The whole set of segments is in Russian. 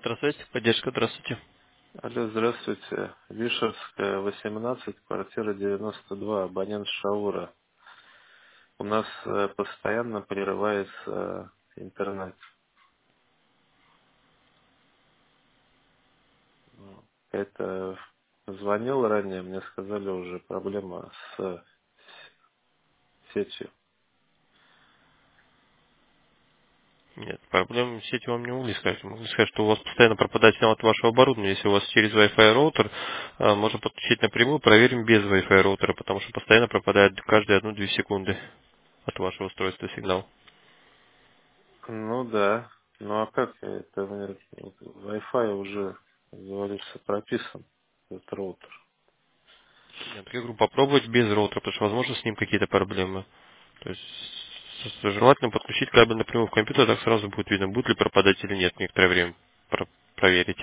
Здравствуйте, поддержка, здравствуйте. Алло, здравствуйте. Вишерская, 18, квартира 92, абонент Шаура. У нас постоянно прерывается интернет. Это звонил ранее, мне сказали уже проблема с сетью. Нет, проблем с сетью вам не могли сказать. Могли сказать, что у вас постоянно пропадает сигнал от вашего оборудования. Если у вас через Wi-Fi роутер, можно подключить напрямую, проверим без Wi-Fi роутера, потому что постоянно пропадает каждые 1-2 секунды от вашего устройства сигнал. Ну да. Ну а как это? У меня Wi-Fi уже, как говорится, прописан, этот роутер. Нет, я говорю, попробовать без роутера, потому что, возможно, с ним какие-то проблемы. То есть, желательно подключить кабель напрямую в компьютер, так сразу будет видно, будет ли пропадать или нет некоторое время проверить.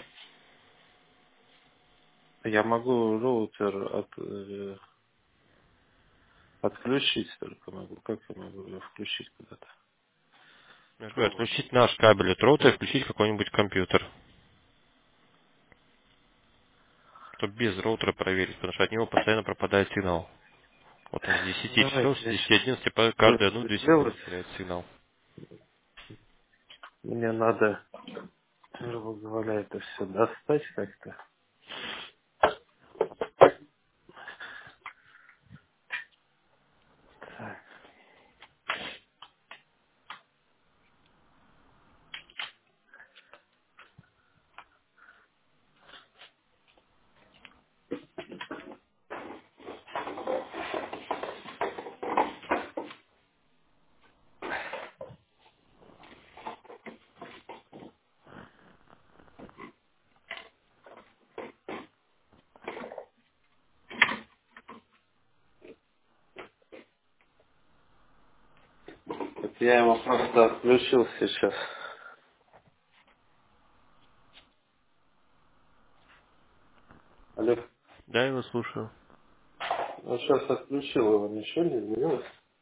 Я могу роутер отключить только могу. Как я могу его включить куда-то? Я же говорю, Провод. отключить наш кабель от роутера и включить какой-нибудь компьютер, чтобы без роутера проверить, потому что от него постоянно пропадает сигнал. Вот он с 10 Давайте часов, с я 10-11 по сейчас каждые быстро 1-2 секунды сделать. теряет сигнал. Мне надо, грубо говоря, это все достать как-то. Так, вот я его просто отключил сейчас. Алло. Да, я вас слушаю. Ну, сейчас отключил его, ничего не изменилось?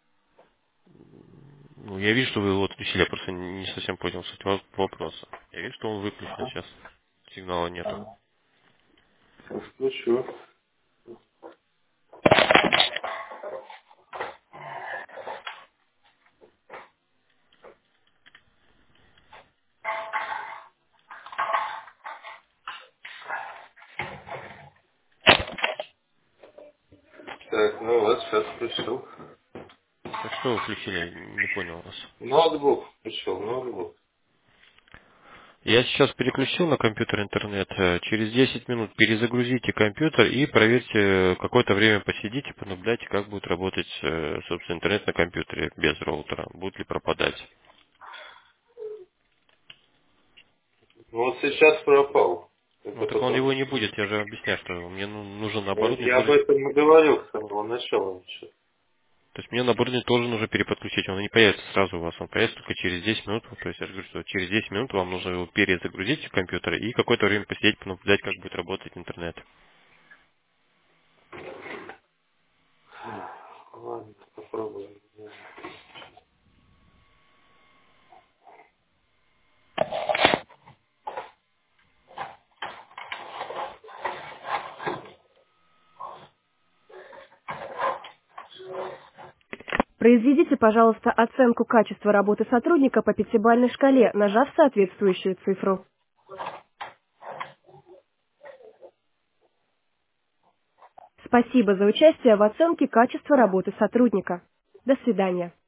Ну, я вижу, что вы его отключили, я просто не совсем понял суть вопроса. Я вижу, что он выключен сейчас. Сигнала нету. Сейчас включу. Так, ну вот, сейчас включил. Так что вы включили? Не понял вас. Ноутбук включил, ноутбук. Я сейчас переключил на компьютер интернет. Через 10 минут перезагрузите компьютер и проверьте, какое-то время посидите, понаблюдайте, как будет работать, собственно, интернет на компьютере без роутера. Будет ли пропадать. Ну, вот сейчас пропал. Ну, Это так он потому его не что... будет, я же объясняю, что мне нужен оборудование Я об тоже. этом и говорил с самого начала. Вообще. То есть мне на оборудование тоже нужно переподключить. Он не появится сразу у вас, он появится только через 10 минут. То есть я же говорю, что через 10 минут вам нужно его перезагрузить в компьютер и какое-то время посидеть, понаблюдать, как будет работать интернет. Ладно, попробуем. Произведите, пожалуйста, оценку качества работы сотрудника по пятибалльной шкале, нажав соответствующую цифру. Спасибо за участие в оценке качества работы сотрудника. До свидания.